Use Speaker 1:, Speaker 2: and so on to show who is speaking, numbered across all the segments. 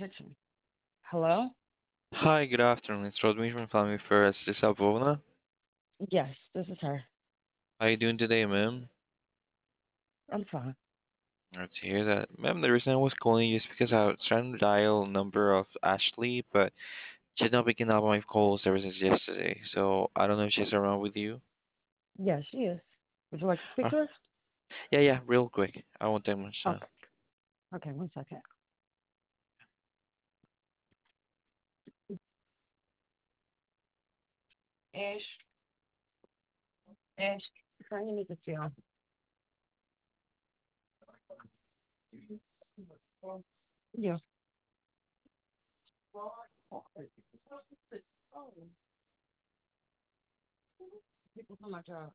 Speaker 1: kitchen. Hello?
Speaker 2: Hi, good afternoon. It's Rodney from Family First. This is Abona.
Speaker 1: Yes, this is her.
Speaker 2: How you doing today, ma'am?
Speaker 1: I'm fine.
Speaker 2: Glad to hear that. Ma'am, the reason I was calling you is because I was trying to dial number of Ashley, but she's not picking up my calls ever since yesterday. So I don't know if she's around with you.
Speaker 1: Yes, she is. Would you like to speak
Speaker 2: Uh,
Speaker 1: to her?
Speaker 2: yeah, real quick. I won't take much time.
Speaker 1: Okay. Okay, 1 second. Ash, Ash, turn your music down. Yeah. People on my job.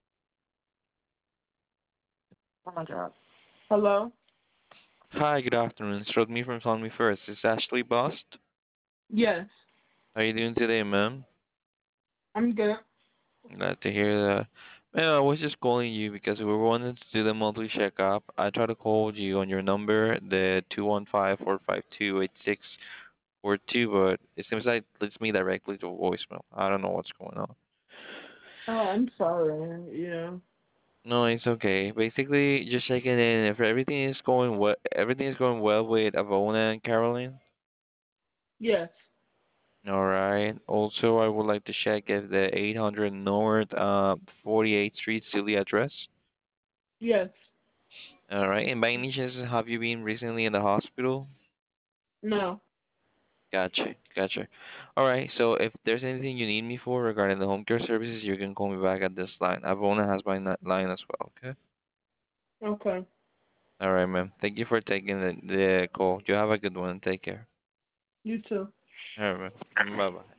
Speaker 1: On my job. Hello?
Speaker 2: Hi, good afternoon. It's Rodney from Family First. Is Ashley Bust?
Speaker 1: Yes,
Speaker 2: How you doing today, ma'am?
Speaker 1: I'm good.
Speaker 2: Glad to hear that. Man, I was just calling you because we wanted to do the monthly checkup. I tried to call you on your number, the 215-452-8642, but it seems like it leads me directly to voicemail. I don't know what's going on.
Speaker 1: Oh, I'm sorry. Yeah.
Speaker 2: No, it's okay. Basically, just checking in if everything is going well with Avona and Caroline.
Speaker 1: Yes.
Speaker 2: All right. Also, I would like to check if the 800 North 48th Street still the address.
Speaker 1: Yes.
Speaker 2: All right. And by any chance, have you been recently in the hospital?
Speaker 1: No.
Speaker 2: Gotcha. Gotcha. All right. So if there's anything you need me for regarding the home care services, you can call me back at this line. Avona has my line as well. Okay.
Speaker 1: Okay.
Speaker 2: All right, ma'am. Thank you for taking the call. You have a good one. Take care.
Speaker 1: You too.
Speaker 2: All right, ma'am. Bye bye.